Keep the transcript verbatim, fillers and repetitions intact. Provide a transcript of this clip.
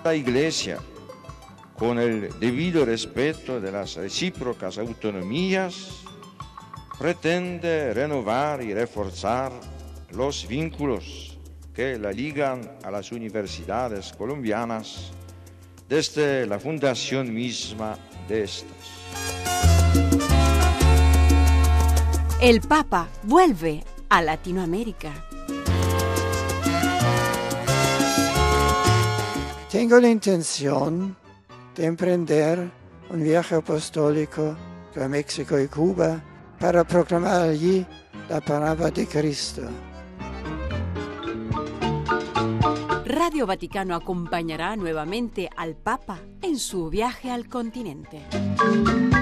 la Iglesia, con el debido respeto de las recíprocas autonomías, pretende renovar y reforzar los vínculos que la ligan a las universidades colombianas desde la fundación misma de estas. El Papa vuelve a Latinoamérica. Tengo la intención de emprender un viaje apostólico a México y Cuba para proclamar allí la palabra de Cristo. Radio Vaticano acompañará nuevamente al Papa en su viaje al continente.